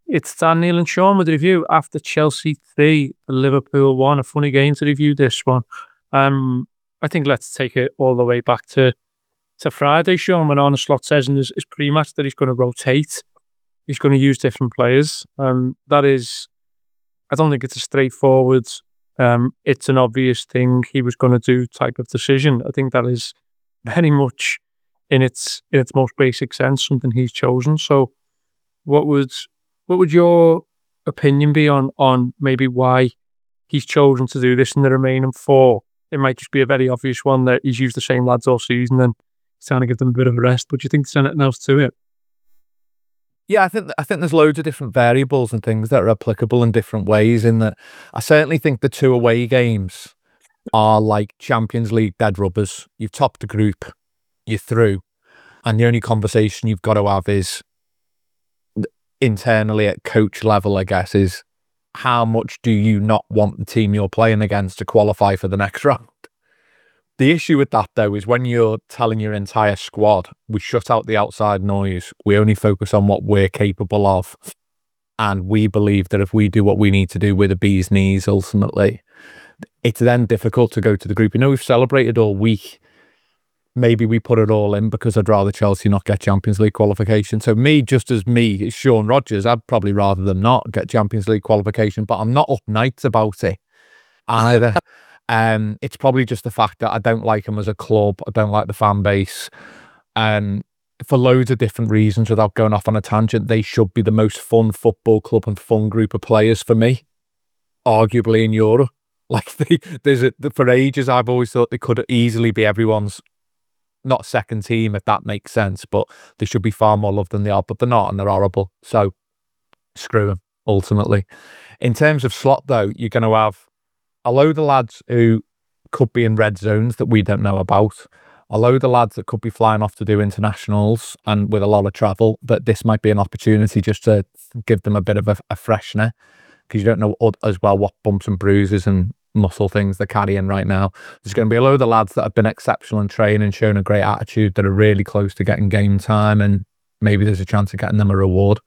It's Dan Neil and Sean with the review after Chelsea 3, Liverpool 1. A funny game to review this one. I think let's take it all the way back to Friday, Sean, when Arne Slot says in his pre-match that he's going to rotate. He's going to use different players. That is, I don't think it's a straightforward, it's an obvious thing he was going to do type of decision. I think that is very much in its most basic sense something he's chosen. So what would your opinion be on maybe why he's chosen to do this in the remaining 4? It might just be a very obvious one that he's used the same lads all season and he's trying to give them a bit of a rest. But do you think there's anything else to it? Yeah, I think there's loads of different variables and things that are applicable in different ways. In that, I certainly think the 2 away games are like Champions League dead rubbers. You've topped the group, you're through, and the only conversation you've got to have is internally at coach level, I guess, is how much do you not want the team you're playing against to qualify for the next round? The issue with that, though, is when you're telling your entire squad, we shut out the outside noise, we only focus on what we're capable of, and we believe that if we do what we need to do, we're the bee's knees, ultimately, it's then difficult to go to the group. We've celebrated all week. Maybe we put it all in because I'd rather Chelsea not get Champions League qualification. So just as Sean Rodgers, I'd probably rather them not get Champions League qualification, but I'm not up nights about it either. It's probably just the fact that I don't like them as a club. I don't like the fan base. For loads of different reasons, without going off on a tangent, they should be the most fun football club and fun group of players for me, arguably in Europe. For ages, I've always thought they could easily be everyone's, not second team, if that makes sense, but they should be far more loved than they are, but they're not, and they're horrible. So screw them, ultimately. In terms of Slot, though, you're going to have a load of lads who could be in red zones that we don't know about, a load of lads that could be flying off to do internationals and with a lot of travel, but this might be an opportunity just to give them a bit of a freshener, because you don't know as well what bumps and bruises and muscle things they're carrying right now. There's going to be a load of lads that have been exceptional in training, shown a great attitude, that are really close to getting game time, and maybe there's a chance of getting them a reward.